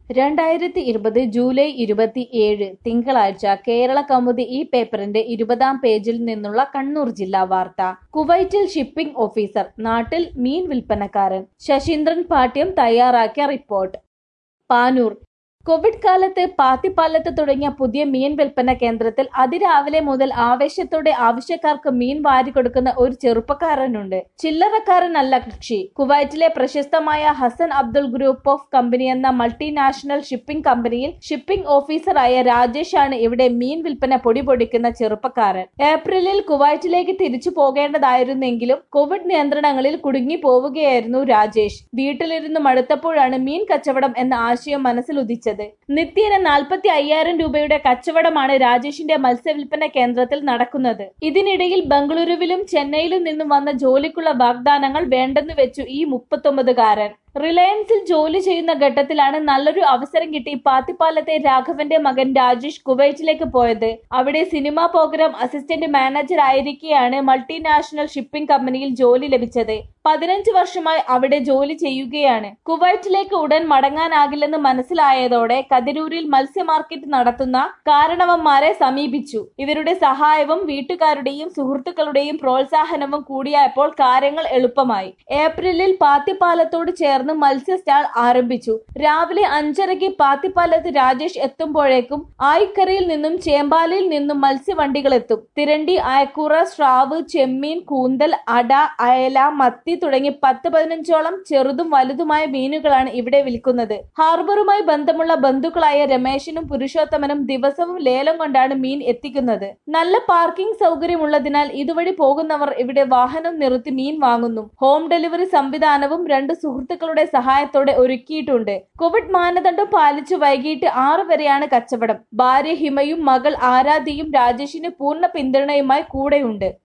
2020 July 27 തിങ്കളാഴ്ച കേരള കൗമുദി ഈ പേപ്പറിന്റെ 20-ാം പേജിൽ നിന്നുള്ള കണ്ണൂർ ജില്ലാ വാർത്ത. കുവൈറ്റിൽ ഷിപ്പിംഗ് ഓഫീസർ, നാട്ടിൽ മീൻ വിൽപ്പനക്കാരൻ. ശശീന്ദ്രൻ പാട്യം തയ്യാറാക്കിയ റിപ്പോർട്ട്. പാനൂർ. കോവിഡ് കാലത്ത് പാത്തിപ്പാലത്ത് തുടങ്ങിയ പുതിയ മീൻ വിൽപ്പന കേന്ദ്രത്തിൽ അതിരാവിലെ മുതൽ ആവേശത്തോടെ ആവശ്യക്കാർക്ക് മീൻ വാരിക്കൊടുക്കുന്ന ഒരു ചെറുപ്പക്കാരനുണ്ട്. ചില്ലറക്കാരനല്ല കക്ഷി. കുവൈറ്റിലെ പ്രശസ്തമായ Hasan Abdul group of company എന്ന മൾട്ടിനാഷണൽ ഷിപ്പിംഗ് കമ്പനിയിൽ ഷിപ്പിംഗ് ഓഫീസറായ രാജേഷ് ആണ് ഇവിടെ മീൻ വിൽപ്പന പൊടിപൊടിക്കുന്ന ചെറുപ്പക്കാരൻ. ഏപ്രിലിൽ കുവൈറ്റിലേക്ക് തിരിച്ചു പോകേണ്ടതായിരുന്നെങ്കിലും കോവിഡ് നിയന്ത്രണങ്ങളിൽ കുടുങ്ങി പോവുകയായിരുന്നു രാജേഷ്. വീട്ടിലിരുന്ന് മടുത്തപ്പോഴാണ് മീൻ കച്ചവടം എന്ന ആശയം മനസ്സിലുദിച്ചത്. നിത്യേന 45,000 രൂപയുടെ കച്ചവടമാണ് രാജേഷിന്റെ മത്സ്യവില്പന കേന്ദ്രത്തിൽ നടക്കുന്നത്. ഇതിനിടയിൽ ബംഗളൂരുവിലും ചെന്നൈയിലും നിന്നും വന്ന ജോലിക്കുള്ള വാഗ്ദാനങ്ങൾ വേണ്ടെന്ന് വെച്ചു ഈ 39-കാരൻ. റിലയൻസിൽ ജോലി ചെയ്യുന്ന ഘട്ടത്തിലാണ് നല്ലൊരു അവസരം കിട്ടി പാത്തിപ്പാലത്തെ രാഘവന്റെ മകൻ രാജേഷ് കുവൈറ്റിലേക്ക് പോയത്. അവിടെ സിനിമാ പ്രോഗ്രാം അസിസ്റ്റന്റ് മാനേജർ ആയിരിക്കെയാണ് മൾട്ടിനാഷണൽ ഷിപ്പിംഗ് കമ്പനിയിൽ ജോലി ലഭിച്ചത്. 15 വർഷമായി അവിടെ ജോലി ചെയ്യുകയാണ്. കുവൈറ്റിലേക്ക് ഉടൻ മടങ്ങാനാകില്ലെന്ന് മനസ്സിലായതോടെ കതിരൂരിൽ മത്സ്യ മാർക്കറ്റ് നടത്തുന്ന കാരണവന്മാരെ സമീപിച്ചു. ഇവരുടെ സഹായവും വീട്ടുകാരുടെയും സുഹൃത്തുക്കളുടെയും പ്രോത്സാഹനവും കൂടിയായപ്പോൾ കാര്യങ്ങൾ എളുപ്പമായി. ഏപ്രിലിൽ പാത്തിപ്പാലത്തോട് ചേർന്ന് മത്സ്യ സ്റ്റാൾ ആരംഭിച്ചു. രാവിലെ 5:30 പാത്തിപ്പാലത്ത് രാജേഷ് എത്തുമ്പോഴേക്കും ആയിക്കരയിൽ നിന്നും ചേമ്പാലയിൽ നിന്നും മത്സ്യവണ്ടികൾ എത്തും. തിരണ്ടി, അയക്കൂറ, സ്രാവ്, ചെമ്മീൻ, കൂന്തൽ, അട, അയല, മത്തി തുടങ്ങി 10-15ഓളം ചെറുതും വലുതുമായ മീനുകളാണ് ഇവിടെ വിൽക്കുന്നത്. ഹാർബറുമായി ബന്ധമുള്ള ബന്ധുക്കളായ രമേശനും പുരുഷോത്തമനും ദിവസവും ലേലം കൊണ്ടാണ് മീൻ എത്തിക്കുന്നത്. നല്ല പാർക്കിംഗ് സൗകര്യമുള്ളതിനാൽ ഇതുവഴി പോകുന്നവർ ഇവിടെ വാഹനം നിർത്തി മീൻ വാങ്ങുന്നു. ഹോം ഡെലിവറി സംവിധാനവും 2 സുഹൃത്തുക്കളുടെ സഹായത്തോടെ ഒരുക്കിയിട്ടുണ്ട്. കോവിഡ് മാനദണ്ഡം പാലിച്ച് വൈകിട്ട് 6 വരെയാണ് കച്ചവടം. ഭാര്യ ഹിമയും മകൾ ആരാധ്യയും രാജേഷിന് പൂർണ്ണ പിന്തുണയുമായി കൂടെയുണ്ട്.